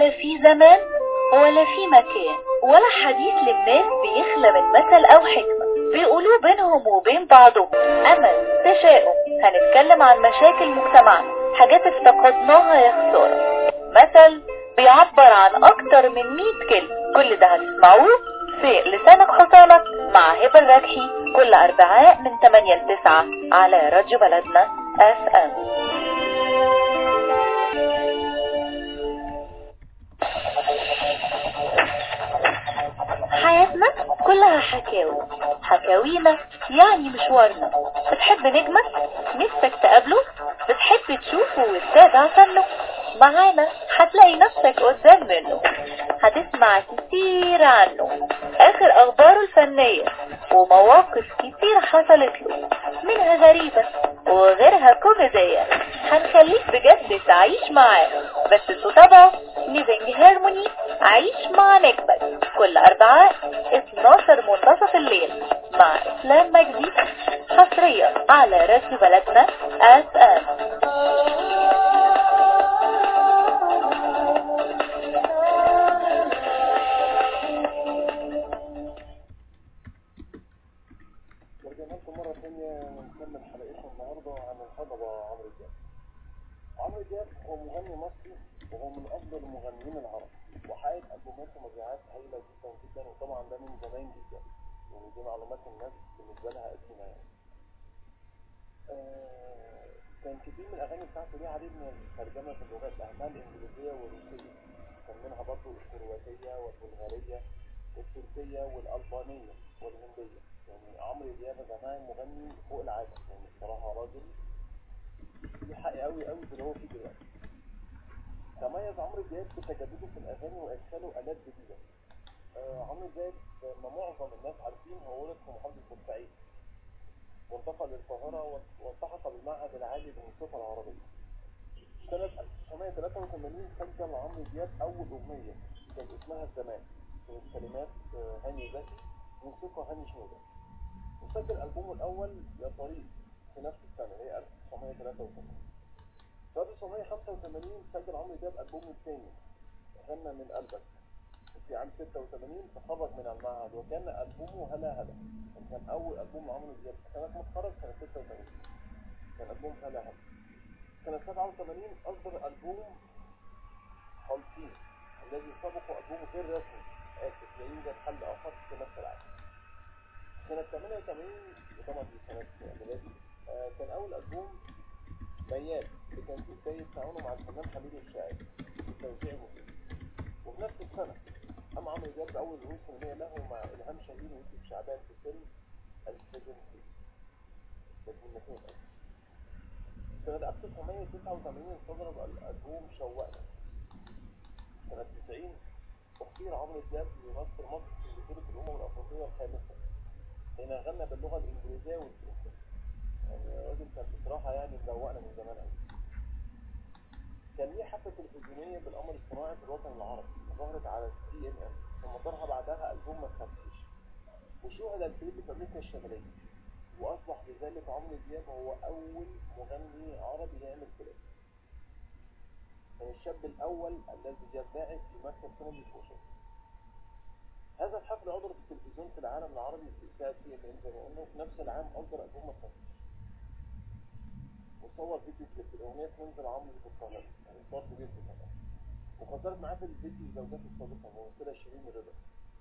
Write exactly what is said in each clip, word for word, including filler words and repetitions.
لا في زمان ولا في مكان ولا حديث للناس بيخلى من مثل او حكمة بيقولوا بينهم وبين بعضهم. امل، تشاؤم، هنتكلم عن مشاكل مجتمعنا، حاجات افتقدناها يا خسارة. مثل بيعبر عن اكتر من مية كلمة. كل ده هتسمعوه في لسانك حصانك مع هبة الركحي كل اربعاء من تمانية ل تسعة على راديو بلدنا اف ام. حياتنا كلها حكاوي، حكاوينا يعني مشوارنا. بتحب نجمك؟ نفسك تقابله؟ بتحب تشوفه وتتابع فنه؟ معانا هتلاقي نفسك قدام منه، هتسمع كتير عنه، اخر اخباره الفنية ومواقف كتير حصلت له، منها غريبة وغيرها كوميدية. هنخليك بجد تعيش معاه، بس تتابعه ليفينج هارموني. عيش مع نجمك كل اربعاء اتناشر منتصف الليل مع اسلام مجدي، حصريا على راديو بلدنا اف ام. ورجعنا لكم مرة ثانية ونكمل حلقتنا النهاردة عن الهضبة عمرو دياب. عمرو دياب هو مغني مصري وهو من أفضل المغنيين العرب، وحقق ألبومات ومبيعات هايلة جدا جدا، وطبعا ده من زمان جدا، يعني دي معلومات الناس بالنسبة لها قديمة يعني. آه كان كتير من الأغاني بتاعته ليه عديد من الترجمة في اللغات، أهمها الإنجليزية والروسية، كان منها برضه الكرواتية والبلغارية والتركية والألبانية والهندية. يعني عمرو دياب يا جماعة مغني فوق العادة، يعني بصراحة راجل ليه حق قوي قوي في اللي هو فيه دلوقتي. تميز عمرو دياب بتجدده في الأغاني وإدخاله آلات جديدة. آه عمرو دياب ما معظم الناس عارفين هو ولد في محافظة بورسعيد، وانتقل للقاهرة والتحق بالمعهد العالي للموسيقى العربية. سنة ألف وتسعمية وتلاتة وتمانين سجل عمرو دياب أول أغنية كان اسمها الزمان، كانت كلمات هاني زكي موسيقى هاني شنودة. وسجل ألبومه الأول يا طريق في نفس السنة هي ألف وتسعمية وتلاتة وتمانين. في ألف وتسعمية وخمسة وتمانين سجل عمرو دياب ألبومه الثاني غنى من قلبك. في عام ستة وتمانين تخرج من المعهد وكان ألبومه هلا هلا، كان أول ألبوم عمرو دياب سنة ما اتخرج سنة ستة وتمانين، كان ألبوم هلا هلا. سنة سبعة وتمانين أصدر ألبوم خالصين الذي سبق ألبومه غير رسمي آسف لا يوجد حل آخر في نفس العام. سنة ثمانية وثمانين وطبعا دي سنة ميلادي آه كان أول ألبوم ميال اللي كان فيه بداية تعاونه مع الفنان حميد الشاعري في التوزيع الموسيقي. وفي نفس السنة قام عمرو دياب بأول ظهور سينمائي له مع إلهام شاهين ويوسف شعبان في فيلم السجن في سنة ألف وتسعمية وتسعة وتمانين صدر الألبوم شوقنا. سنة تسعين اختير عمرو دياب ليمثل مصر في بطولة الأمم الأفريقية الخامسة حين غنى باللغة الإنجليزية والفرنسية. يعني الراجل كان بصراحة يعني مدوقنا من زمان قوي. كان ليه حفلة تلفزيونية بالقمر الصناعي في الوطن العربي ظهرت على سي إن إن، ثم ظهر بعدها ألبوم ما تخافيش، وشوهد الكليب في أمريكا الشمالية، وأصبح بذلك عمرو دياب هو أول مغني عربي يعمل كليب. كان الشاب الأول الذي جاب باعث في مكتب سينما فوشن. هذا الحفل عرض في التلفزيون في العالم العربي في ساعة سي إن إن زي ما قلنا، وفي نفس العام أصدر ألبوم ما تخافيش وصور فيديو كليب الأغنية تنزل عمرو في القاهرة، يعني صار كبير في القاهرة، وخسرت معاه في الفيديو زوجته السابقة ممثلة شيرين رضا.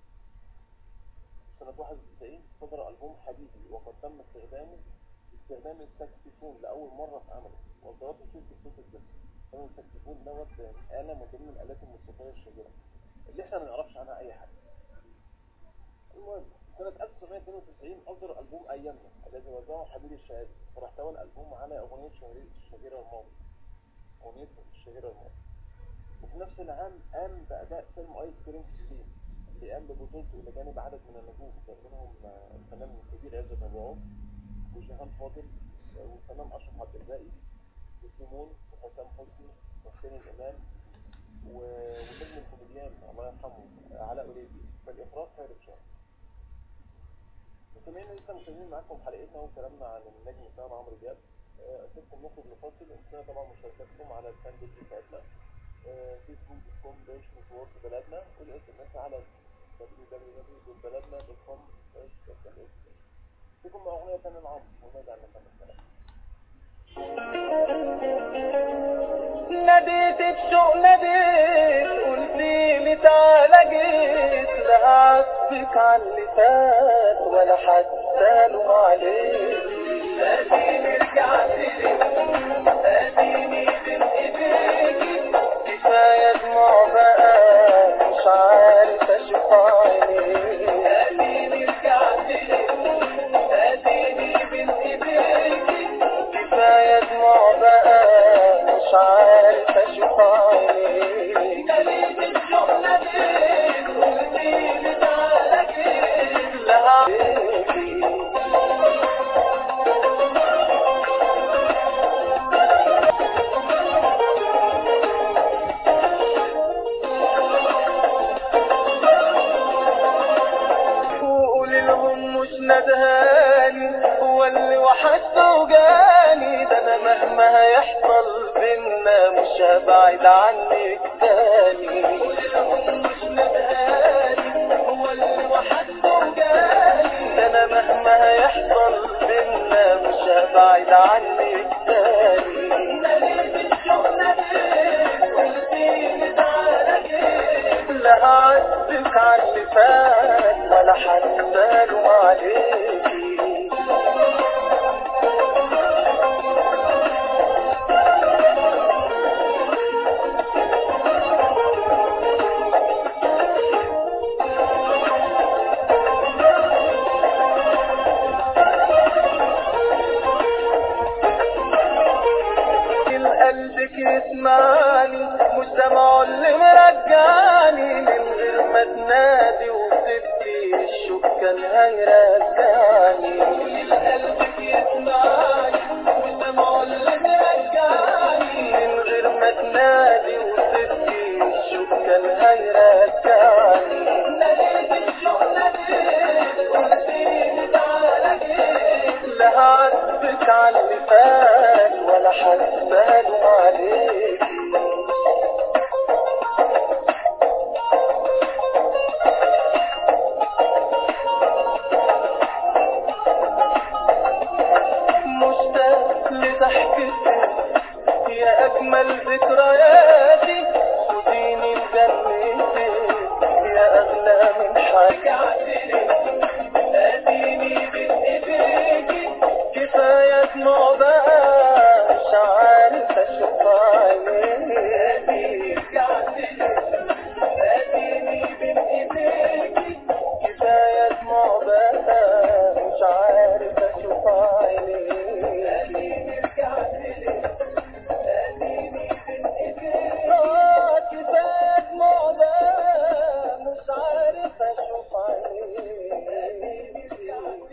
سنة واحد وتسعين صدر ألبوم حبيبي، وقد تم استخدامه استخدام الساكسفون لأول مرة في عمله، وصدرته شركة صوت الجسم. كان الساكسفون دوت آلة من ضمن الآلات الموسيقية الشهيرة اللي احنا ما نعرفش عنها أي حاجة. المهم سنة ألف وتسعمية واتنين وتسعين أصدر ألبوم أيامنا الذي وزعه حميد الشاعري، واحتوى الألبوم على أغنية الشهيرة الماضي أغنيته الشهيرة الماضي. وفي نفس العام قام بأداء فيلم آيس كريم في الصين اللي قام ببطولته إلى جانب عدد من النجوم، كان منهم الفنان الكبير عزت أبو عوف وجيهان فاضل والفنان أشرف عبد الباقي وسيمون وحسام حسني وحسين الإمام ونجم الكوميديان الله يرحمه علاء وليدي، فالإخراج خير الشهر. مستمعينا لسه مكملين معاكم حلقتنا وكلامنا عن النجم بتاعنا عمرو دياب. أسيبكم نخرج لفاصل ونستنى طبعا مشاركاتكم على الفان بيج بتاعتنا فيسبوك دوت كوم سلاش مشوار في بلدنا، والاس ام اس على دبليو دبليو دبليو دوت بلدنا دوت كوم سلاش اس ام اس. فيكم مع اغنيه ثانيه العمر ونرجع نكمل كلام. ناديت بشوق ناديت قلتيلي تعالى جيت، لا عاتبك على اللي فات ولا حتى لوم عليك. اديني رجعتلي اديني بين ايديكي، كفايه دموع بقى مش عارف اشوف عينيك. اديني رجعتلي اديني بين ايديكي، كفايه دموع بقى مش عارف اشوف عينيك. ناديت الشوق ناديت قلتيلي تعالى جيت، لا عاتبك ندهاني هو اللي وحشته وجاني، ده انا مهما هيحصل بينا مش هبعد عنك تاني. مش ندهاني هو اللي وحشته وجاني، ده انا مهما هيحصل بينا مش هبعد عنك تاني. ناديت الشوق ناديت قلتيلي تعالى جيت، لا هعاتبك على اللي فات ولا حتى لوم عليكي. قلبك يسمعني مش سامعه اللي مرجعني، من غير ما تنادي وسبتي الشوق كان هيرجعني. قلبك يسمعني مش سامعه اللي مرجعني، من غير ما تنادي وسبتي الشوق كان هيرجعني. ناديت الشوق ناديت قلتيلي تعالى جيت، لا هعاتبك على اللي فات ولا حتى لوم عليكي. مشتاق لضحكتك يا اجمل ذكرياتي، خديني لجنتك يا اغلى من حياتي. اديني بين ايديكي، كفايه دموع بقى مش عارف اشوف عينيكي. اديني بين ايديكي، كفايه دموع بقى مش عارف اشوف عينيكي. اديني رجعتلي اديني بين ايديكي، اه كفايه دموع بقى مش عارف اشوف عينيكي.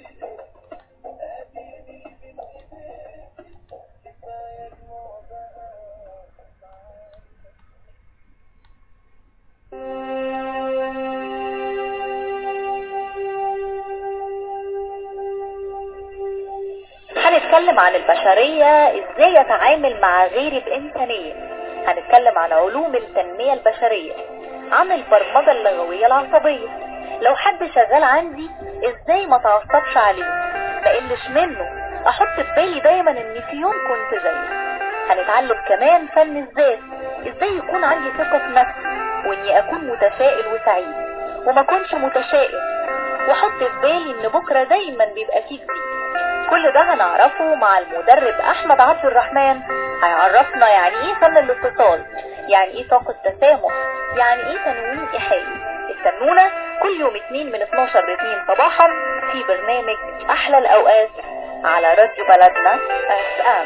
هنتكلم عن البشرية ازاي يتعامل مع غيري بإنسانية. هنتكلم عن علوم التنمية البشرية، عن البرمجة اللغوية العصبية. لو حد شغال عندي ازاي ما تعصبش عليه، ما قلش منه، احط في بالي دايما ان في يوم كنت زيه. هنتعلم كمان فن الذات، ازاي يكون عندي ثقة في نفسي واني اكون متفائل وسعيد وما كنش متشائم، واحط في بالي ان بكرة دايما بيبقى فيه جديد. كل ده هنعرفه مع المدرب احمد عبد الرحمن. هيعرفنا يعني ايه فن الاتصال، يعني ايه طاقة تسامح، يعني ايه تنويم ايحائي. استنونا كل يوم اثنين من اتناشر ل اتنين صباحا في برنامج احلى الاوقات على راديو بلدنا اف ام.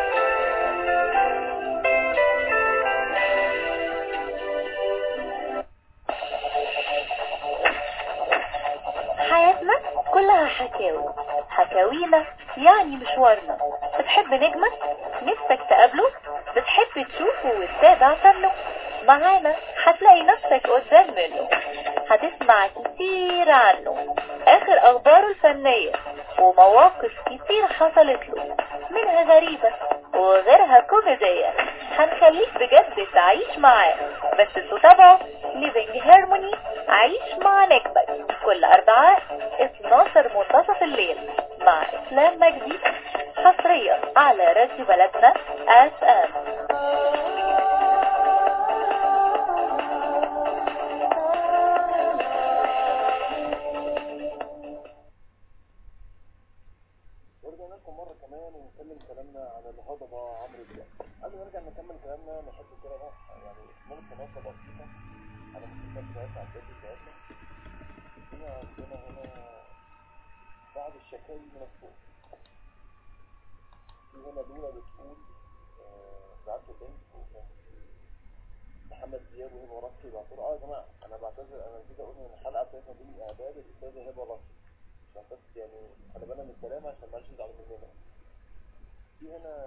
حياتنا كلها حكاوي، حكاوينا يعني مشوارنا. بتحب نجمك نفسك تقابله، بتحب تشوفه وتتابع فنه، معانا هتلاقي نفسك قدام منه. هتسمع كتير عنه، اخر اخباره الفنية ومواقف كتير حصلت له، منها غريبة وغيرها كوميدية هنخليك بجد تعيش معاه. بس تتابعوا ليفينج هارموني عيش مع نجمك كل أربعاء اتناشر منتصف الليل مع إسلام مجدي، حصريا على راديو بلدنا اس ام. ورجعنا لكم مرة كمان ونكمل كلامنا عن الهضبة عمرو دياب. قبل ما نرجع نكمل كلامنا نحب كده يعني ممكن نقطة بسيطة على الموسيقى بتاعتنا على الجد بتاعتنا. هنا عندنا هنا بعض الشكاوي من الصوت. في هنا لولا بتقول بعت بنت وكان محمد دياب وهبة رشدي بعتوا اه يا جماعة أنا بعتذر، أنا نسيت أقول إن الحلقة بتاعتنا دي إعداد الأستاذة هبة رشدي عشان بس يعني خلي بالنا من الكلام عشان ما يزعلوا مننا. في هنا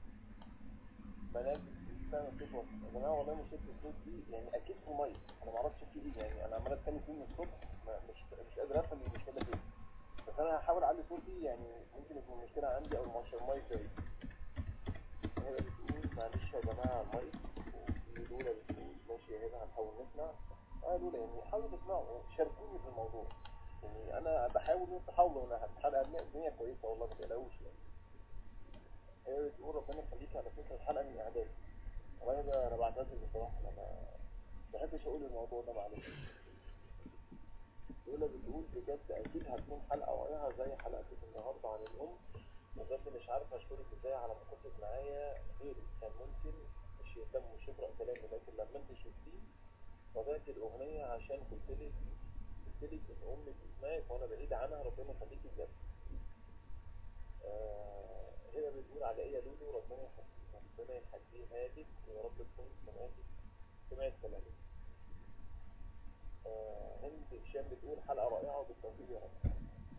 بنات بتستعمل صوت وسط يا جماعة، والله مشكلة الصوت دي يعني أكيد في مية، أنا معرفش في إيه يعني، أنا عمال أتكلم فيه من الصبح مش مش قادر أفهم المشكلة فين، بس أنا هحاول أعلي صوتي يعني ممكن يكون المشكلة عندي أو المؤشر المايك بعيد. هي بتقول معلش يا جماعة المايك، وفي لولا بتقول ماشي يا هبة هنحاول نسمع. اه لولا يعني حاولوا تسمعوا شاركوني في الموضوع، يعني انا بحاول ان تحاولوا ان الحلقه الدنيا كويسه والله ما تقلقوش يعني. هي بتقول ربنا يخليك على فكره الحلقه من اعداد والله ده انا بعتذر بصراحه، انا ما بحبش اقول الموضوع ده معلش. لولا بتقول بجد اكيد هتكون حلقه واقعه زي حلقتك النهارده عن الام، بجد مش عارف اشكرك ازاي على ما كنت معايا، غيري كان ممكن مش يهتم مش يقرا كلامي، لكن لما انت شفتيه طبيعه الاغنيه عشان قلت لك قلت لك ان امك اسمعك وانا بعيد عنها ربنا يخليكي بجد. آه هي بتقول على ايه يا لولو ربنا يخليك ربنا يخليها لك ويا رب تكون سمعتك سمعت كلامك. آه هند هشام بتقول حلقه رائعه وبالتوفيق يا رب.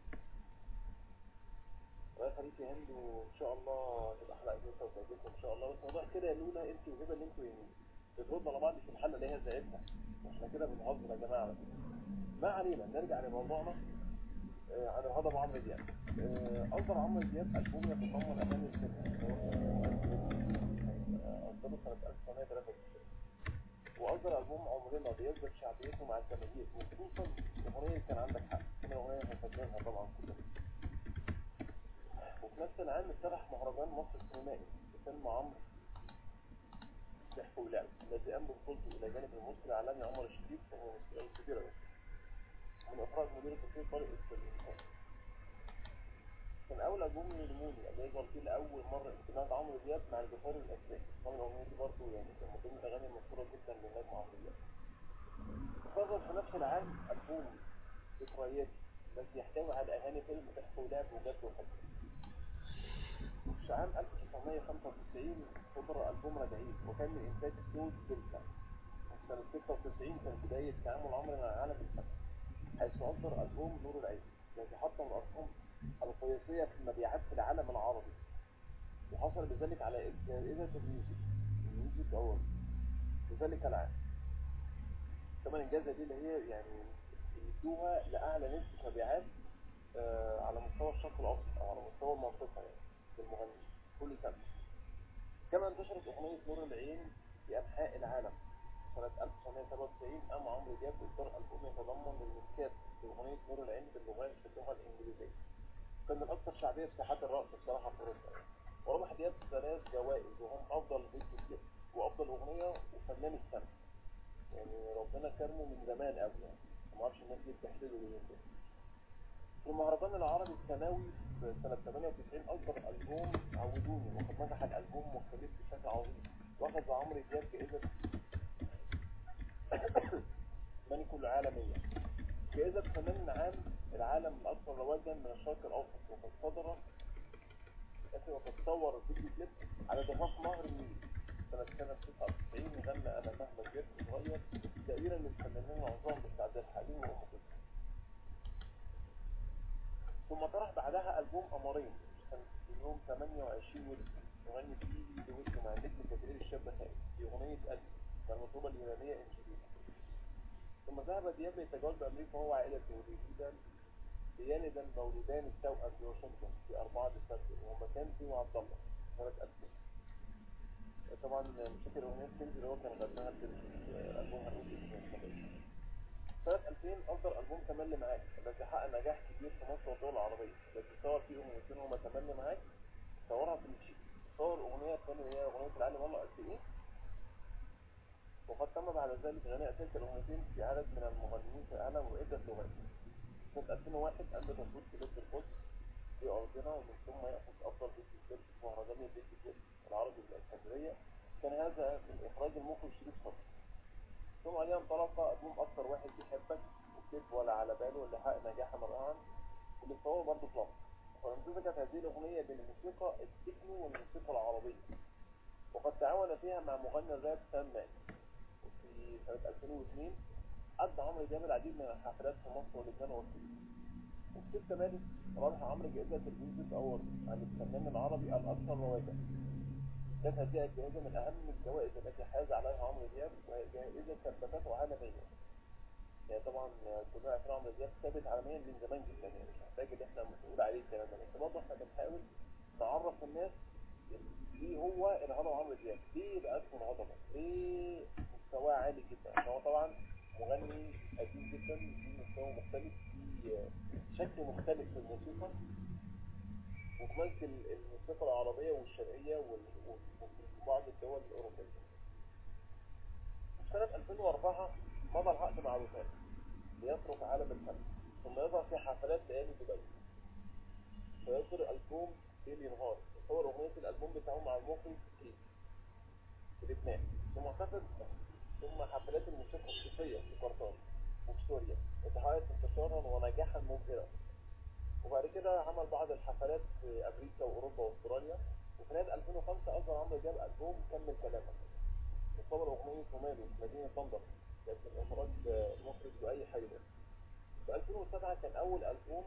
الله يخليك يا هند وان شاء الله تبقى حلقه كويسه وتعجبكم ان شاء الله. بس موضوع كده يا لولا انت وهبه اللي انتوا يعني بتردوا على بعض في الحلقه اللي هي زعلتها، واحنا كده بنهزر يا جماعه. ما علينا نرجع لموضوعنا آه عن الهضبه عمرو دياب. أصدر عمرو دياب ألبوم يتضمن أغاني الفيلم أصدره سنة ألف وتسعمية وتلاتة وتسعين، وأصدر ألبوم عمرنا بيثبت شعبيته مع الجماهير وخصوصا أغنية كان عندك حق، كل أغنية هنسجلها طبعا كلنا. وفي نفس العام افتتح مهرجان مصر السينمائي بفيلم عمرو ضحك ولعب الذي قام ببطولته إلى جانب الممثل الإعلامي عمر الشريف وممثلين كبيرة من إخراج مدير التصوير طارق السليم. كان أول ألبوم يلموني اللي يظهر فيه لأول مرة اندماج عمرو دياب مع الجسار الأسباني، طبعا الأغنية دي برضه يعني كان من ضمن الأغاني المشهورة جدا لنجم عمرو دياب. صدر في نفس العام ألبوم ذكرياتي الذي يحتوي على أغاني فيلم ضحك ولعب وجد وحب. في عام ألف وتسعمية وخمسة وتسعين صدر ألبوم رجعيد وكان من إنتاج صوت دلتا. سنة ستة وتسعين كان بداية تعامل عمرو مع عالم الفن حيث أصدر ألبوم نور العين الذي حطم الأرقام القياسية في المبيعات في العالم العربي، وحصل بذلك على جائزة الميوزك الميوزك أورد في ذلك العام. كمان الجائزة دي اللي هي يعني يدوها لأعلى نسبة مبيعات آه على مستوى الشرق الأوسط أو على مستوى المنطقة يعني للمغني كل سنة. كما انتشرت أغنية نور العين في أنحاء العالم. سنة ألف وتسعمية وسبعة وتسعين قام عمرو دياب بإصدار ألبوم يتضمن الميكسات لأغنية نور العين باللغات باللغة الإنجليزية. كان من أكثر شعبية في ساحات الرقص بصراحة في أوروبا. وربح دياب ثلاث جوائز وهم أفضل فيديو كليب وأفضل أغنية وفنان السنة. يعني ربنا كرمه من زمان قبل يعني ما اعرفش الناس دي بتحسده ليه كده. في المهرجان العربي الثانوي في سنة ثمانية وتسعين أصدر ألبوم عودوني وقد نجح الألبوم مختلف بشكل عظيم، وأخذ عمرو دياب جائزة ملك العالمية جائزة فنان العام العالم الأكثر رواجا من الشرق الأوسط. وقد صدر وقد صور فيديو كليب على ضفاف نهر النيل سنة سنة تسعة وتسعين غنى أنا مهما كبرت صغير تقريبا للفنانين العظام بتاع عبد الحليم وأم كلثوم. ثم طرح بعدها ألبوم قمرين كان في يوم ثمانية وعشرين ولد يغني فيه دويتو مع نجم كبير الشاب خالد في أغنية قلبي والمطلوبة اليونانية إنجليزية. ثم ذهب دياب للتجول بأمريكا هو وعائلته ليلدا ليلدا مولودان التوأم في واشنطن في أربعة ديسمبر وهما كان فيه عبد الله سنة ألفين. طبعا مش فاكر اغنيه كنز اللي هو كان غناها في البوم هنوتي. سنة ألفين أصدر ألبوم تملي معاك الذي حقق نجاح كبير في مصر والدول العربية، التي صور فيه أغنيتين هما تملي معاك صورها في الشيك، صور الأغنية الثانية هي أغنية العالم والله قد إيه، وقد تم بعد ذلك غناء تلك الأغنيتين في عدد من المغنيين في العالم وعدة لغات. سنة ألفين وواحد قام بتصوير كليب القدس في أرضنا، ومن ثم يأخذ أفضل فيديو كليب في مهرجان الفيديو كليب العربي بالإسكندرية، كان هذا من إخراج المخرج شريف صبري. ثم عليها انطلق ألبوم أكثر واحد بيحبك وكيف ولا على باله اللي حقق نجاحا رائعا واللي صوره برضه في مصر. وامتزجت هذه الأغنية بين الموسيقى التكنو والموسيقى العربية، وقد تعاون فيها مع مغني الراب سام مان. في سنة ألفين واثنين أدى عمرو دياب العديد من الحفلات في مصر ولبنان والسوريا. وفي ستة مارس ربح عمرو جائزة الميوزك أورد عن الفنان العربي الأكثر رواجا. كانت هذه الجائزة من أهم الجوائز التي حاز عليها عمرو دياب، وهي جائزة ثبتته عالميا. يعني طبعا كلنا عارفين عمرو دياب ثابت عالميا من زمان جدا، يعني مش محتاج ان احنا نقول عليه الكلام ده، بس برضه احنا بنحاول نعرف الناس ليه هو الهضبة عمرو دياب، ليه بقى اسمه الهضبة، ليه مستواه عالي جدا. هو طبعا مغني قديم جدا، ليه مستوى مختلف، ليه شكل مختلف في الموسيقى، وكمان في الموسيقى العربية والشرقية وفي بعض الدول الأوروبية. في سنة ألفين وأربعة مضى العقد مع وسام ليترك عالم الفن، ثم يظهر في حفلات ليالي دبي، فيصدر ألبوم ليل نهار يصور أغنية الألبوم بتاعه مع المخرج كيف في لبنان، ثم احتفل ثم حفلات الموسيقى الصوفية في قرطاج وفي سوريا وتحققت انتشارا ونجاحا مبهرا. وبعد كده عمل بعض الحفلات في أمريكا وأوروبا وأستراليا. وفي نهاية ألفين وخمسة أصدر عمرو دياب ألبوم كمل كلامك، وصور أغنية وماله مدينة لندن كانت من إخراج مخرج لؤي حيدر. في ألفين وسبعة كان أول ألبوم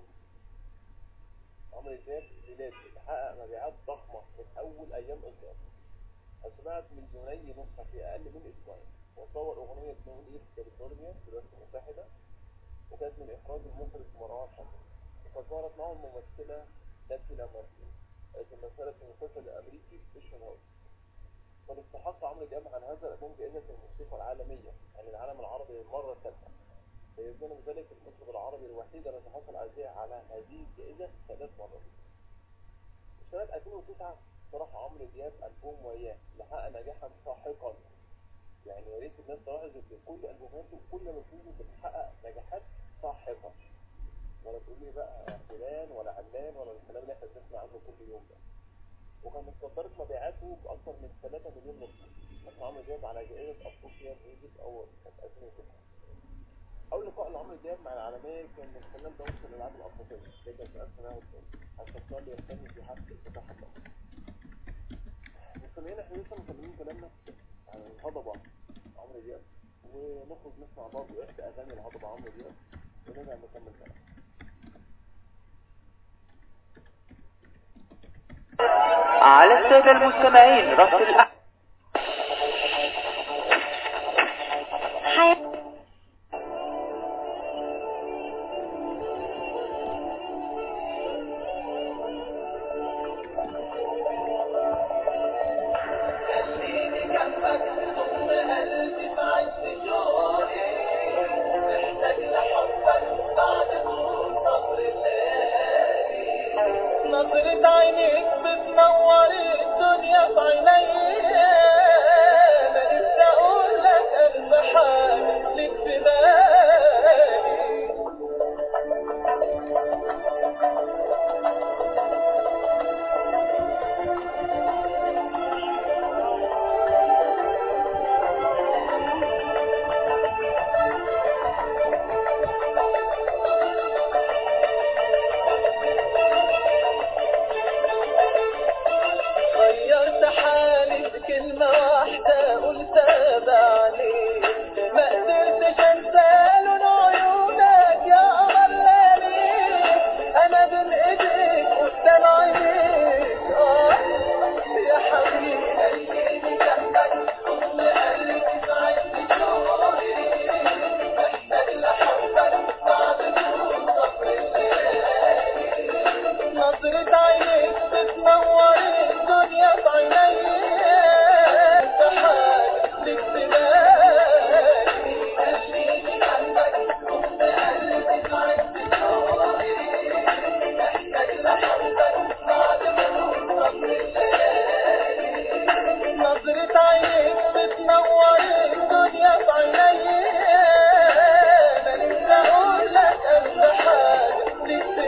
عمرو دياب ميلادي حقق مبيعات ضخمة من أول أيام إصداره، أسمعت مليوني نسخة في أقل من أسبوعين. وصور أغنية نون إيه في كاليفورنيا في الولايات المتحدة، وكانت من إخراج المخرج مروان حسن. وقد ظهرت معه الممثلة نانسي لامارتين التي مثلت في المسلسل الأمريكي فيشن هاوس. قد استحق عمرو دياب عن هذا الألبوم جائزة الموسيقى العالمية عن العالم العربي للمرة الثالثة، فيكون بذلك المطرب العربي الوحيد الذي حصل على هذه الجائزة ثلاث مرات. في سنة ألفين وتسعة طرح عمرو دياب ألبوم وياه اللي حقق نجاحا ساحقا. يعني يا ريت الناس تلاحظ ان كل ألبوماته كل ما تنزل بتحقق نجاحات ساحقة، ولا تقول لي بقى فلان ولا علان ولا الكلام اللي احنا بنسمع عنه كل يوم ده. وكان متصدرت مبيعاته بأكثر من ثلاثة مليون نسخة. حصل عمرو دياب على جائزة أفريقيا ميوزك أورد سنة ألفين وتسعة. أول لقاء لعمرو دياب مع العالمية كان من خلال دورة الألعاب الأفريقية اللي كانت في ألف وتسعمائة واثنين حتى اختار يغتني في حفل افتتاح الدورة. مستمعين احنا لسه مكملين كلامنا عن الهضبة عمرو دياب، ونخرج نسمع برضه إحدى أغاني الهضبة عمرو دياب ونرجع نكمل كلام. على السادة المستمعين رصد الأحداث نظرة عينيك بتنور الدنيا في عينيا، ما نفسي اقول لك قلب حاجة ليك في بالي. غيرت حالي بكلمة واحدة قلتها بعدين، ما قدرتش انسى لون عيونك يا قمر ليالي. انا بين ايديك قدام عينيك اه يا حبيبي، قلبي جنبك كل قلبي في عز شوقي، محتاج لحبك بعد طول صبر الليالي. نظرة عينيك بتنور الدنيا في عينيا، نظرة عينيك بتنور الدنيا في عيني، انا لسه اقول لك اغلى حاجة لسه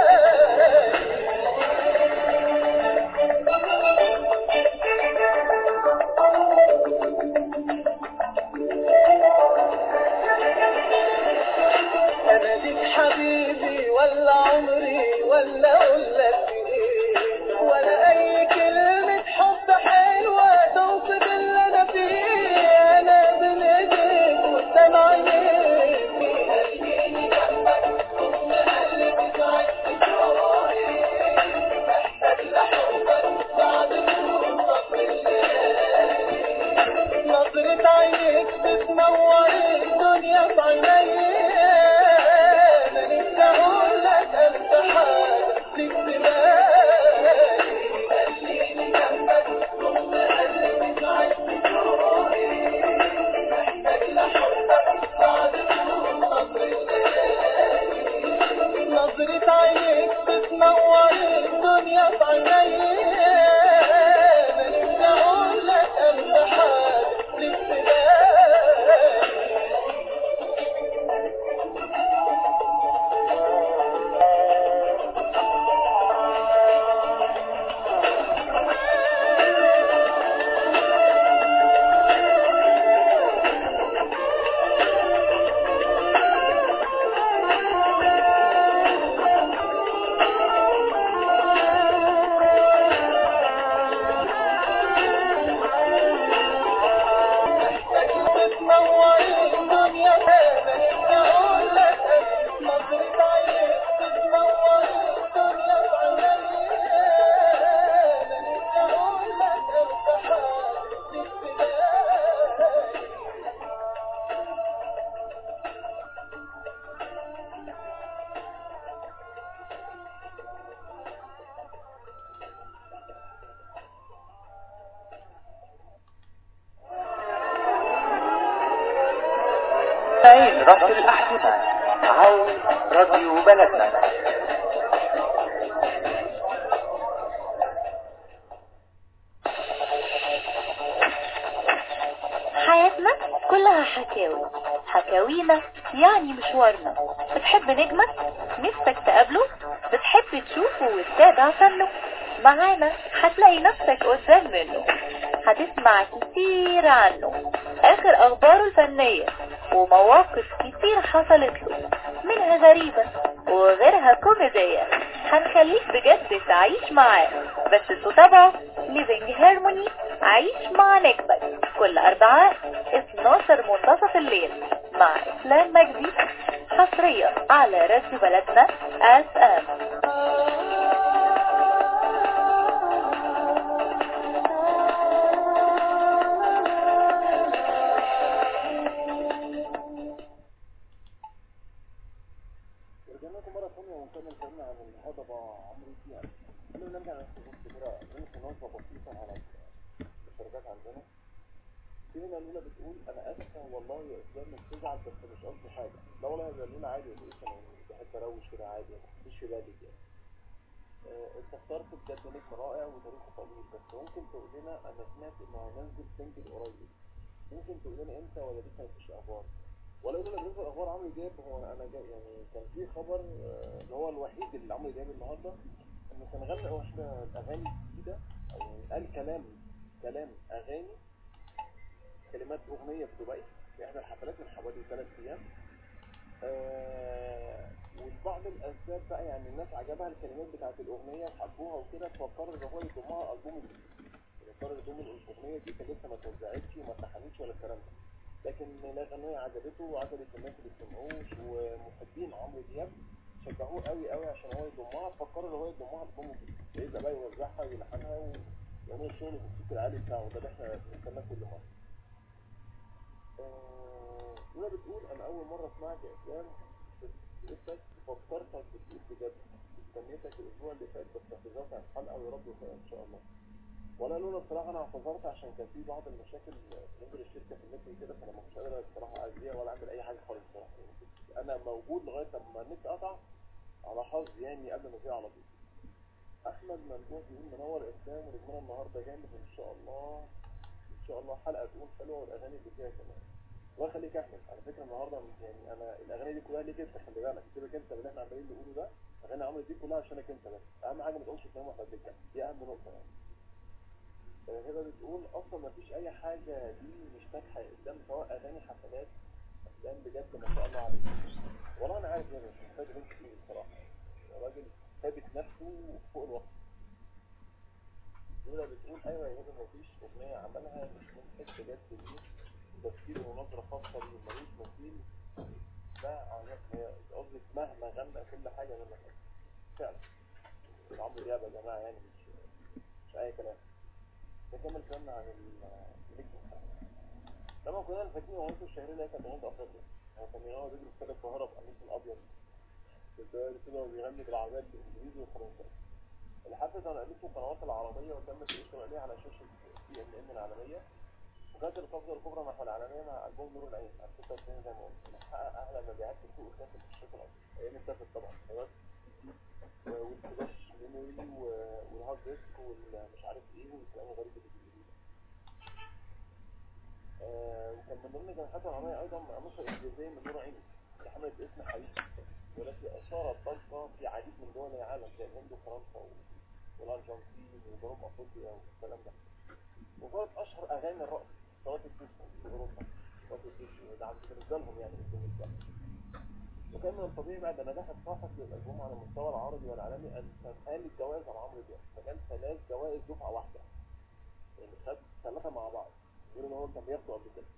انا ليك حبيبي ولا عمري ولا اقول لك ايه، ولا اي كلمة حب حلوة توصف اللي انا فيه. انا بين ايديك قدام عينيك خليني جنبك ضمن قلبي ساعدت روحي، محتاج لحبك بعد طول صبر الليالي. نظرة عينيك بتنور الدنيا في عيني، انا نفسي اقول لك انت حاجة فيك بالي، خليني جنبك ضمن قلبي ساعدت روحي، محتاج لحبك بعد طول صبر الليالي. نظرة عينيك بتنور الدنيا في عيني، انا نفسي اقول لك انت حاجة فيك بالي. بتنور الدنيا انا نفسي اقول لك نظرة عينيك بتنور الدنيا في عيني، انا نفسي اقول لك انت حاجة فيك بالي. عين ربط الأحزمة عاوز راديو بلدنا. حياتنا كلها حكاوي، حكاوينا يعني مشوارنا. بتحب نجمك نفسك تقابله، بتحب تشوفه وتتابع فنه، معانا هتلاقي نفسك قدام منه، هتسمع كتير عنه، اخر اخباره الفنية ومواقف كتير حصلت له، منها غريبة وغيرها كوميدية. هنخليك بجد تعيش معاه، بس تتابعه ليفينج هارموني عيش مع نجمك كل اربعاء اتناشر منتصف الليل مع اسلام مجدي، حصريا على راديو بلدنا اس ام. رجعنا لكم مرة ثانية ونكمل كلامنا عن الهضبة عمرو دياب. خلينا نرجع ناخد كده نمشي نظرة بسيطة على الشركات عندنا. في هنا لولا بتقول أنا آسفة والله يا إسلام مش تزعل بس مش قصدي حاجة. لا والله يا لولا عادي، يا إسلام أنا بحب أروش كده عادي، ما تحطيش في بالك يعني. أنت اخترت بجد نجم رائع وتاريخه طويل، بس ممكن تقول لنا أنا سمعت إنه هينزل سنجل قريب. ممكن تقول لنا إمتى ولا لسه مفيش أخبار؟ ولا يقول لك بالنسبه لاخبار عمرو دياب، هو انا جاي يعني كان في خبر اللي هو الوحيد اللي عمرو دياب النهارده انه كان غنى واحده اغاني جديده، او يعني قال كلام كلام اغاني كلمات اغنيه في دبي في احدى الحفلات من حوالي ثلاث ايام. آه ولبعض الاسباب بقى يعني الناس عجبها الكلمات بتاعت الاغنيه وحبوها وكده، فقرر ان هو يضمها البوم جديد. قرر يضم الاغنيه دي كان لسه ما اتوزعتش وما اتحملتش ولا الكلام ده، لكن الأغنية عجبته وعجبت الناس اللي سمعوش، ومحبين عمرو دياب شجعوه قوي قوي عشان هو يضمها، فكروا ان هو يضمها بضمه جديد، يبقى بقى يوزعها ويلحنها ويعمل الشغل بالصوت العالي بتاعه ده اللي احنا بنستناه كل مرة. هنا بتقول انا اول مرة اسمعك يا اسلام لسه فكرتك بتقول بجد، استنيتك الاسبوع اللي فات بس اعتذرت عن الحلقة ويا رب يوفقك ان شاء الله. ولا لولا بصراحة أنا اعتذرت عشان كان في بعض المشاكل بالنسبة للشركة في النت وكده، فأنا ما كنتش قادر بصراحة أعزيها ولا أعمل أي حاجة خالص بصراحة. أنا موجود لغاية لما النت قطع على حظ يعني قبل ما أجي على طول. أحمد ممدوح بيقول منور إسلام ونجمنا النهاردة جامد إن شاء الله. شاء الله حلقه تكون حلوه والاغاني اللي فيها كمان. الله يخليك احمد، على فكره النهارده يعني انا الاغاني دي كلها ليك انت، خلي بالك سيبك انت اللي احنا عمالين نقوله ده، اغاني عمرو دي كلها عشانك انت بس، اهم حاجه ما تقولش كلام واحنا بنتكلم، دي اهم نقطه يعني. هبه بتقول اصلا ما فيش اي حاجه دي مش فاتحه قدام، سواء اغاني حفلات افلام، بجد ما شاء الله عليك. والله انا عارف يا باشا مش محتاج انت تقول الصراحه، الراجل ثابت نفسه فوق الوقت. جوله بتقول ايوه يا هبه ما فيش اغنيه عملها مش من حس بجد دي تفكير ونظره خاصه بيه، ملوش مثيل. ده عجبني قصدي مهما غنى كل حاجه منها فعلا. عمرو دياب يا جماعه يعني مش مش اي كلام. نكمل كلامنا عن النجم محمد. لما كنا فاكرين اغنيته الشهيره اللي هي كانت اغنيه افريقيا، يعني كان هو بيجري في القاهره بقميص الابيض كده وبيغني بالعربيه الانجليزي والفرنسي. اللي حدث عن ألفه القنوات العربيه وتمت الاشتراك عليه على شاشه سي ان ان العالميه، وكانت القفزه الكبرى نحو العالميه مع البوم نور العين على ستة وعشرين زي ما قلنا، حقق اعلى مبيعات في السوق الكاسب في الشرق الاوسط. ايام الكاسب طبعا خلاص، والفلاش ميموري والهارد ديسك والمش عارف ايه والكلام الغريب اللي بيجي ده. آه وكان من ضمن جناحاته العربيه ايضا مقاموسه انجليزيه من نور عيني اللي حملت اسم حبيب، والتي اثارت ضجه في عديد من دول العالم زي الهند وفرنسا والارجنتين وجنوب افريقيا والكلام ده. وكانت اشهر اغاني الرقص صلاه الديسكو في اوروبا، صلاه الديسكو ده بالنسبه لهم يعني بالنسبه لهم. وكان من الطبيعي بعد نجاح الساحق للالبوم على المستوى العربي والعالمي ان تنقل الجوائز على عمرو دياب، فكان ثلاث جوائز دفعه واحده، يعني خد ثلاثه مع بعض غير ان هو كان بياخده قبل كده.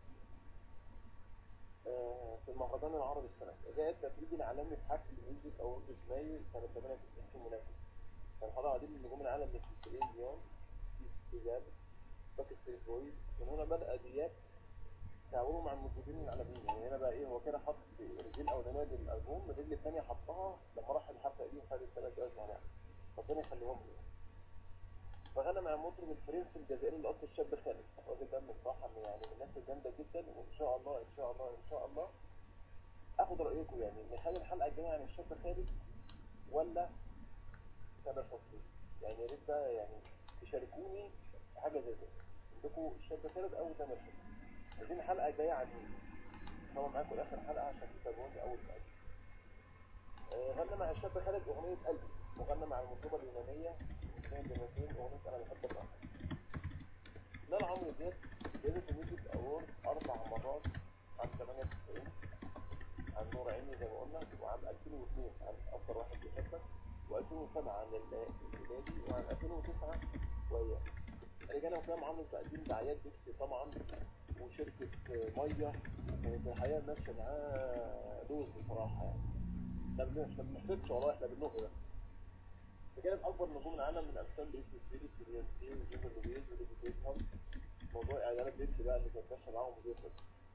آه في المهرجان العربي السنه جاء التتويج العالمي في حفل ميوزك اووردز مايو سنه ثمانية وتسعين في منافس، كان حضر عديد من نجوم العالم مثل سيلين ديون، ستيف دياب، باك ستريت بويز. من هنا بدأ دياب تعاونه مع المطربين العالميين، يعني هنا بقى ايه هو كده حط رجل الاولانيه للالبوم، الرجل الثانيه حطها لما راح الحفله دي وخد الثلاث جوائز مع بعض، ربنا يخليهم له. فغنى مع المطرب الفرنسي الجزائري الاصل الشاب خالد، الراجل ده من الصراحه يعني من الناس الجامده جدا، وان شاء الله ان شاء الله ان شاء الله اخد رايكم يعني نخلي الحلقه الجايه عن الشاب خالد ولا تامر حسني، يعني يا ريت بقى يعني تشاركوني في حاجه زي كده، عندكم الشاب خالد او تامر حسني. عايزين الحلقه الجايه عن طبعا معاكم لاخر حلقه عشان تتابعوني اول حاجه. آه غنى مع الشاب خالد اغنيه قلبي، وغنى مع المطربه اليونانيه اثنين جنتين اغنيه انا بحبك اكتر. نال عمرو دياب جائزه الميوزك اوورد اربع مرات، عام ثمانية وتسعين عن نور عيني زي ما قلنا، وعام ألفين واثنين عن اكتر واحد بيحبك، وألفين وسبعة عن الميلادي، وعن ألفين وتسعة وياه. رجعنا وكلام عمرو تقديم دعايات بيبسي طبعا وشركة مية، كانت الحقيقة ماشية معاه لوز بصراحة يعني. احنا مش بنحسبش والله، احنا بننق بس. فكانت أكبر نجوم العالم من أمثال بريتني سبيرز وبيونسي وجينيفر لوبيز وليدي بيكهام. موضوع إعلانات بيبسي بقى اللي كانت ماشية معاهم وبيخلص.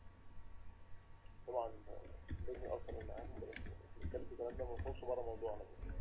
طبعا لازم أصلا إن معاهم بنتكلم في الكلام ده ما نخش بره موضوعنا.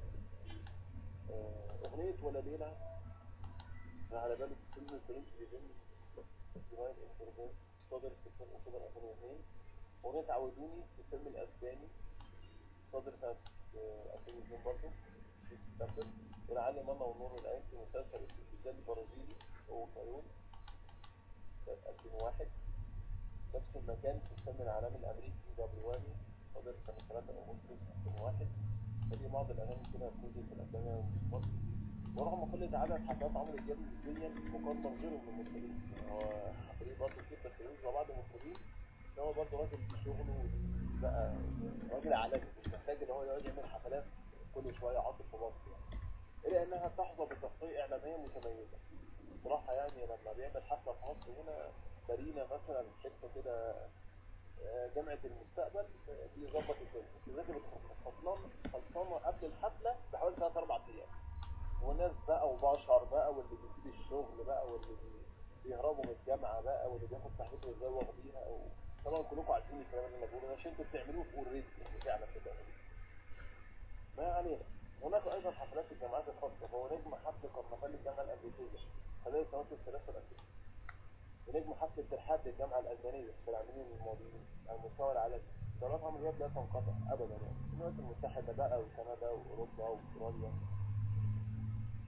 أغنية ولا ليلة على بالك فيلم فرنسي بيبين ديفاين انترفينس صادر في سنة أكتوبر ألفين واثنين. أغنية عودوني في الفيلم الأسباني صادر سنة ألفين واثنين برضه في سبتمبر. ولعل ماما ونور العين في مسلسل الزلزال البرازيلي وكايون سنة ألفين وواحد. نفس المكان في الفيلم العالمي الأمريكي دبليواني صادر سنة ثلاثة أغسطس ألفين وواحد. فدي بعض الأغاني كده بتوجد في الأفلام والموسيقى. ورغم كل عدد حفلات عمرو دياب نسبيا مقارنة بغيره من الممثلين، هو حفلات برضه كتير بس بالنسبة لبعض الممثلين هو برضه راجل في شغله بقى راجل عالمي، مش محتاج ان هو يقعد يعمل حفلات كل شوية عاطل في مصر يعني، إلا إنها تحظى بتغطية إعلامية متميزة. بصراحة يعني لما بيعمل حفلة في مصر هنا مارينا مثلا حتة كده جامعة المستقبل بيظبط الدنيا، التذاكر بتخلص خلصانة قبل الحفلة بحوالي ثلاث أربع أيام، والناس بقى وبشر بقى واللي بيسيب الشغل بقى واللي بيهربوا من الجامعة بقى واللي بياخد صاحبته يزوغ بيها، أو طبعا كلكم عارفين الكلام اللي انا بقوله عشان انتوا بتعملوه في اوريدي يعني فعلا كده. ما علينا. هناك ايضا حفلات الجامعات الخاصة، هو نجم حفل كرنفال الجامعة الامريكية خلال سنوات الثلاثة الأخيرة، ونجم حفل ترحاب للجامعة الألمانية في العامين الماضيين على المستوى العالمي. دورات عمرو دياب لا تنقطع أبدا يعني، الولايات المتحدة بقى وكندا وأوروبا وأستراليا.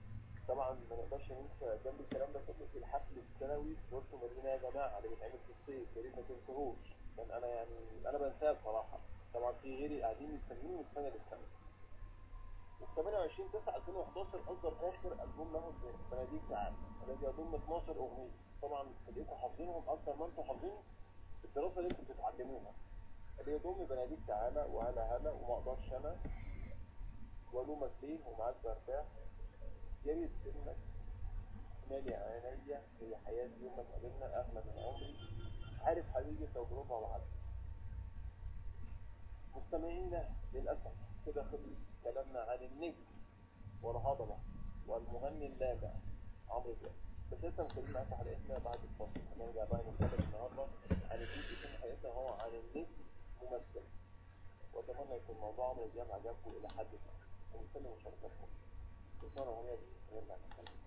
طبعا ما نقدرش ننسى جنب الكلام ده كله في الحفل السنوي في بورتو مارينا يا جماعه اللي بيتعمل في الصيف، يا ريت ما تنسوهوش، لان انا يعني انا بنساه بصراحه. طبعا في غيري قاعدين مستنيين من السنه للسنه. وفي ثمانية وعشرين تسعة ألفين وحداشر اصدر اخر البوم له بناديك تعالى الذي يضم اتناشر اغنيه. طبعا تلاقيكم حافظينهم اكتر ما انتم حافظين الدراسه اللي انتم بتتعلموها، اللي يضم بناديك تعالى وهلا هلا وما اقدرش انا ولومك ليه ومعاك برتاح، يا ريت سنك، مالي عينيا، هي حياتي يوم ما اتقابلنا، اغلى من عمري، عارف حبيبي تجربه وعد. مستمعينا للاسف كده خلص كلامنا عن النجم والهضبه والمغني اللاذع عمرو دياب. بس لسه مكملين معاكم حلقتنا بعد الفاصل. هنرجع بقى نتكلم النهارده عن الجزء في حلقتنا هو عن النجم ممثل، واتمنى يكون موضوع عمرو دياب عجبكم الى حد ما، ونستنى مشاركاتكم. كسرنا الاغنيه دي ونرجع نتكلم.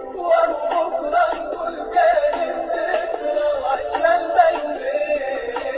بكرة نقول كانت ذكرى وعشان ما يومين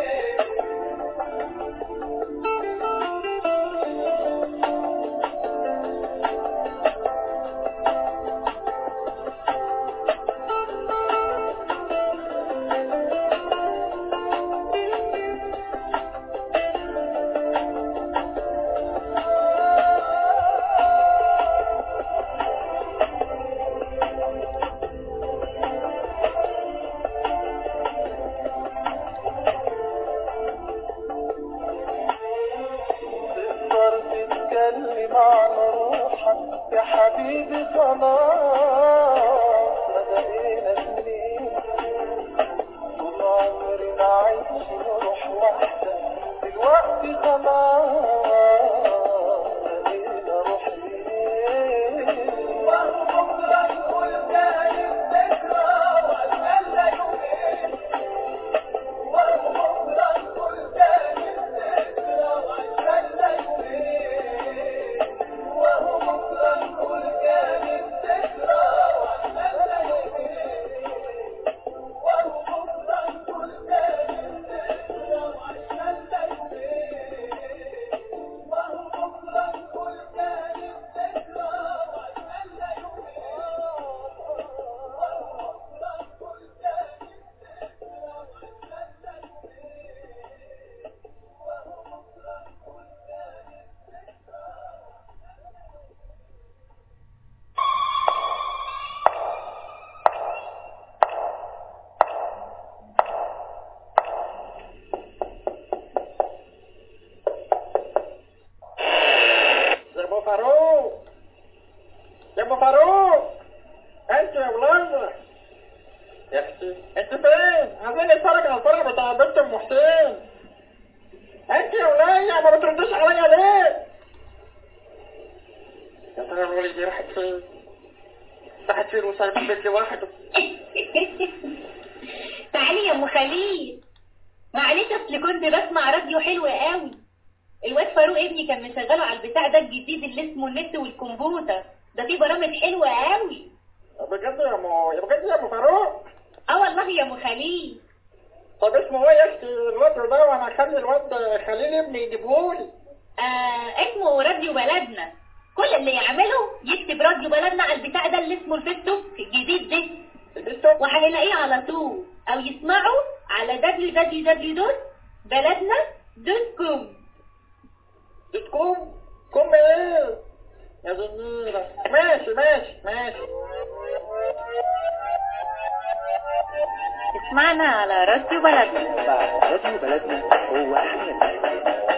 فاروق، انت يا ولاد يا اختي انت فين؟ عايزين نتفرج على الفرح بتاع بنت ام حسين. انت يا ولاد ما بتردش عليا ليه؟ يا ترى الولد دي راحت فين؟ راحت فين وسايب البيت لوحده؟ تعالي يا ام خليل، معلش اصل كنت بسمع راديو حلو قوي. الواد فاروق ابني كان مشغله على البتاع ده الجديد اللي اسمه النت والكمبيوتر ده، فيه برامج حلوه قوي. بجد يا ام يا بجد يا ام فاروق؟ اه والله يا ام خليل. طب اسمه ايه يا اختي الراديو ده وانا اخلي الواد خليل ابني يجيبهولي؟ آه اسمه راديو بلدنا. كل اللي يعمله يكتب راديو بلدنا على البتاع ده اللي اسمه الفيسبوك الجديد ده الفيسبوك، وهيلاقيه على طول، او يسمعوا على دبليو دبليو دبليو دوت بلدنا دوت كوم. دوت كوم؟ كوم ايه يا زنيرة؟ ماشي ماشي ماشي. اسمعنا على راديو بلدنا. بعد راديو بلدنا هو حياتنا.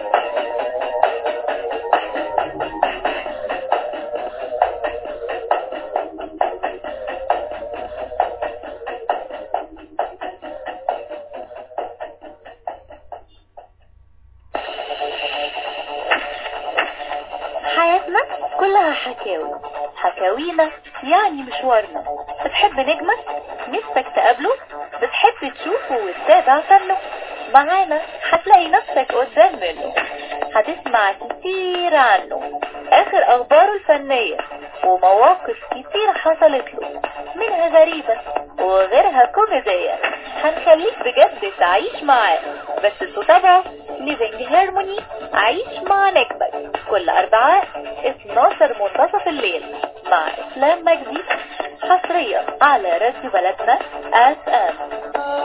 حياتنا كلها حكاوي، حكاوينا يعني مشوارنا. بتحب نجمك نفسك تقابله، بتحب تشوفه وتتابع فنه، معانا هتلاقي نفسك قدام منه. هتسمع كتير عنه، اخر اخباره الفنية ومواقف كتير حصلت له، منها غريبة وغيرها كوميدية. هنخليك بجد تعيش معاه، بس تتابعه ليفينج هارموني عيش مع نجمك كل اربعاء اتناشر منتصف الليل مع اسلام مجدي، حصريا على راديو بلدنا اف ام.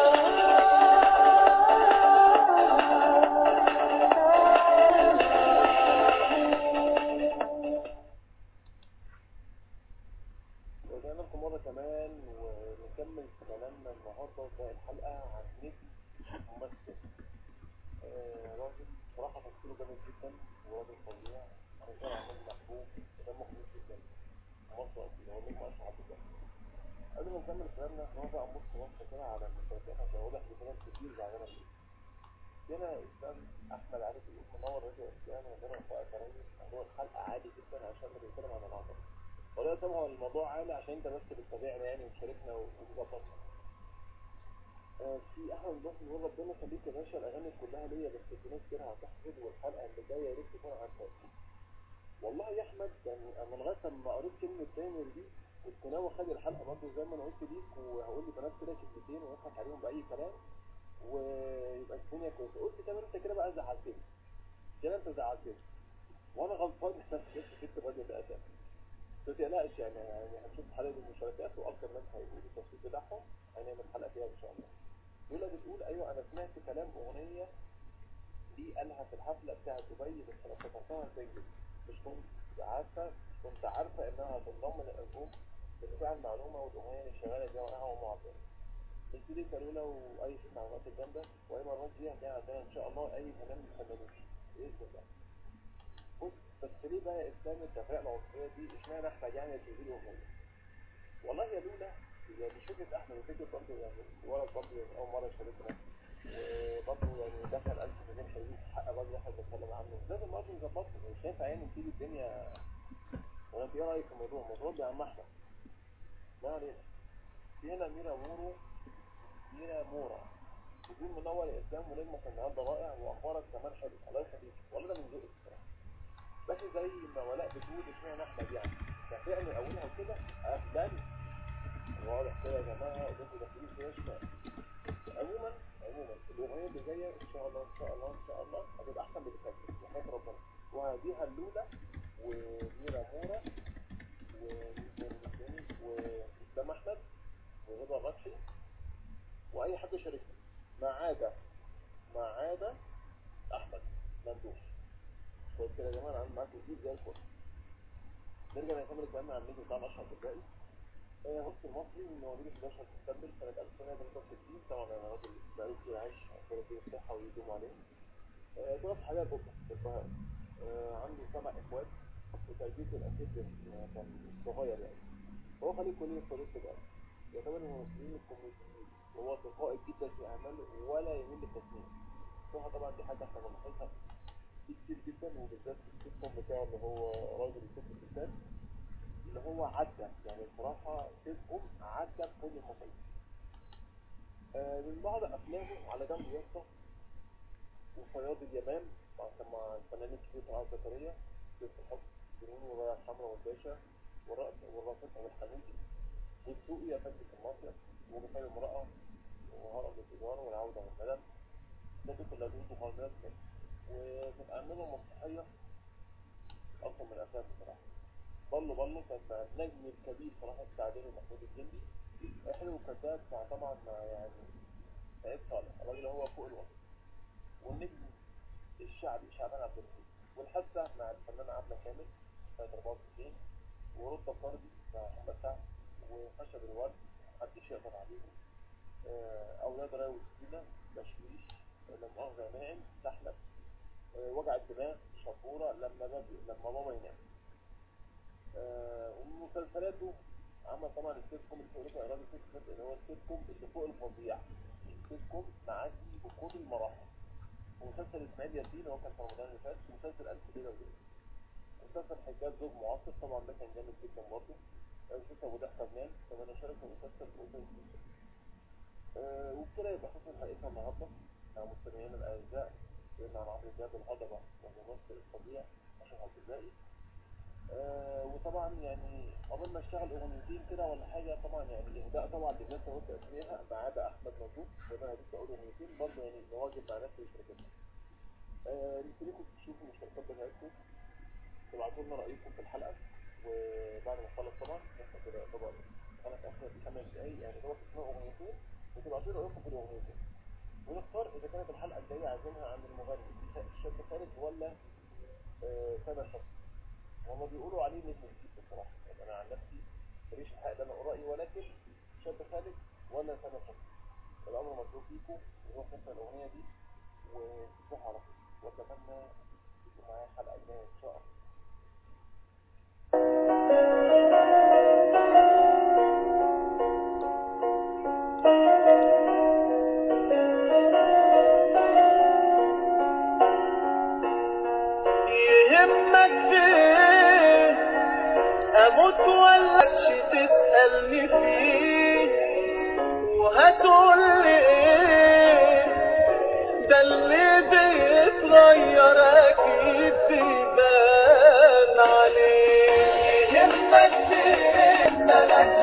ورجعنا لكم مرة كمان ونكمل كلامنا النهاردة في الحلقة عن نجم ممثل. آه راجل صراحة تمثيله جامد جدا وراجل فظيع، راجل عمل محبوب ودمه خفيف جدا في مصر أصلا، هو نجم أشهر عبد الله. قبل ما نكمل كلامنا هو بقى نبص بصة كده على المشاركات عشان واضح إن في ناس كتير زعلانة فيه. هنا إسلام أحمد عارف يقول منور راديو إسلام وغير أخوة كريم، موضوع الحلقة عادي جدا عشان بنتكلم عن العطر. ولا سامع الموضوع عالي عشان انت بس بتتابعنا يعني وتشاركنا وتظبطنا. آه في احمد بس بيقول ربنا يخليك يا باشا، الاغاني كلها ليا بس في ناس كده هتحفظ والحلقه اللي جايه يا ريت تكون عارفها. والله يا احمد يعني انا لغايه لما قريت كلمه تامر دي كنت ناوي اخلي الحلقه برضه زي ما انا قلت ليك، وهقول لبنات كده كلمتين واضحك عليهم باي كلام ويبقى الدنيا كويسه. قلت تامر انت كده بقى زعلتني كده، انت زعلتني وانا غلطان بس جبت الراجل ده اساسا. ما تقلقش يعني يعني هنشوف حلقة المشاركات واكتر ناس هيقولوا التصويت بتاعهم هنعمل حلقة فيها ان شاء الله. لولا بتقول ايوه انا سمعت كلام اغنية دي قالها في الحفلة بتاعت دبي بس انا افتكرتها هتنجز، مش كنت عارفة مش كنت عارفة انها هتنضم للالبوم، بس فعلا المعلومة والاغنية اللي شغالة دي واقعة ومعبرة. قلت لي لولا واي في معلومات الجامدة واي مرات دي هتلاقي عندنا ان شاء الله اي كلام من الفنانين باذن الله. بص بس ليه بقى يا اسلام التفرقه العنصريه دي اشمعنى احمد يعني تجيب له اغنيه؟ والله يا لولا يعني فكره احمد وفكره برضه يعني ولد برضه يعني اول مره شاركنا وبرضه يعني دخل ألف مليون حقيقي حق الراجل احنا بنتكلم عنه، لازم برضه نظبطه. مش هينفع يعني نسيب الدنيا. ولا انت ايه رايك في الموضوع؟ الموضوع يا عم احمد ما علينا. في هنا ميرا مورو ميرا مورا بدون منور يا اسلام ونجمك النهارده رائع واخبارك كمان حلو الله يخليك. والله ده من ذوقك الصراحه. بس زي ما ولاء بتقول اشمعنى احمد يعني تفرقني اولها كده اهلا واضح كده يا جماعه قدامكم داخلين في اشمعنى. عموما عموما الاغنيه اللي جايه ان شاء الله ان شاء الله ان شاء الله هتبقى احسن من اللي فاتت وحياه ربنا. وهديها اللوله وميرا مورا واسلام احمد ورضا فتحي واي حد شاركنا ما عدا ما عدا احمد ممدوح. بس كده يا جماعه انا عامل معاكم جديد زي الفل. نرجع نكمل كلامنا عن النجم بتاعنا اشرف الباقي. هوست المصري من مواليد حداشر سبتمبر سنه ألف وتسعمية وتلاتة وستين. طبعا انا راجل بقالي كتير عايش ربنا يديله الصحه ويدوم عليه. درس حياه بكره في القاهره. عنده سبع اخوات وتربيته الاكيد كان صغير يعني. هو خليل كلية صديق الأرض يعتبر من الممثلين الكوميديين وهو تلقائي جدا في أعماله ولا يميل للتصنيف. بصراحة طبعا دي حاجة احنا بنلاحظها كتير جدا وبالذات في السيتكم بتاعه اللي هو راجل الست الستات اللي هو عدى يعني بصراحة سيتكم عدى كل المصايب. آه من بعض أفلامه على جنب يسطا وصياد اليمام مع الفنان الكبير طلعت زكريا سيف الحب سنين والراية الحمراء والباشا والرافضة والحنوتي والسوقي يا فندم في المصيف ومثال امرأة وهرب التجارة والعودة والندم ده دي كلها دروس وخالدات وكانت أعماله مسرحية أكثر من الأفلام بصراحة. بلو بلو كان نجم الكبير صراحة السعداني ومحمود الجندي. حلو وكذاب مع طبعا مع يعني عيد صالح الراجل هو فوق الوسط. والنجم الشعبي شعبان عبد الرحيم والحادثة مع الفنانة عبلة كامل سنة أربعة وستين ورد فردي مع محمد سعد وخشب الورد محدش يقدر عليهم. أولاد راي وسكينة بشويش لما مؤاخذة ناعم سحلب وجع الدماغ شبورة لما بابي لما بابا ينام. ومسلسلاته عمل طبعا السيتكوم اللي هو إرادة السيتكوم اللي هو السيتكوم اللي فوق الفظيع السيتكوم معدي بكل المراحل. ومسلسل إسماعيل ياسين هو كان في رمضان اللي فات ومسلسل ألف ليلة وليلة. مسلسل حجاج زوج معاصر طبعا ده كان جامد جدا برضه. مسلسل أبو ضحى فنان كمان شارك في مسلسل أوبن أه وبكده يبقى خلصنا حلقتنا النهارده مع مستمعينا الأعزاء سيدنا عمرو دياب الهضبة والممثل الفظيع أشرف عبد الباقي. أه وطبعا يعني قبل ما اشتغل اغنيتين كده ولا حاجه طبعا يعني اهداء طبعا للناس اللي قلت اسميها ما عدا احمد مبروك وانا لسه اقول اغنيتين برضه يعني نواجب مع ناس الشركات. أه نستنيكم تشوفوا المشاركات بتاعتكم تبعتوا لنا رايكم في الحلقه وبعد ما نخلص طبعا احنا كده طبعا انا في اخر خمس دقايق يعني هو تسمعوا اغنيتين وتبعتوا لي رايكم في الاغنيتين ونختار اذا كانت الحلقه الجايه عايزينها عن المغني شاب خالد ولا أه سامر حسني. هما بيقولوا عليه نجم جديد بصراحة، يعني أنا عن نفسي ماليش الحق ده أنا أقول رأيي ولكن شاب خالد ولا سامر حسني. الأمر مطلوب فيكم نروح نسمع الأغنية دي ونشوفها على طول وأتمنى تكونوا معايا الحلقة الجاية إن شاء الله. اموت ولا تسألني فيه وهتقول لي ايه ده اللي بيتغير اكيد بيبان عليه يهمك ايه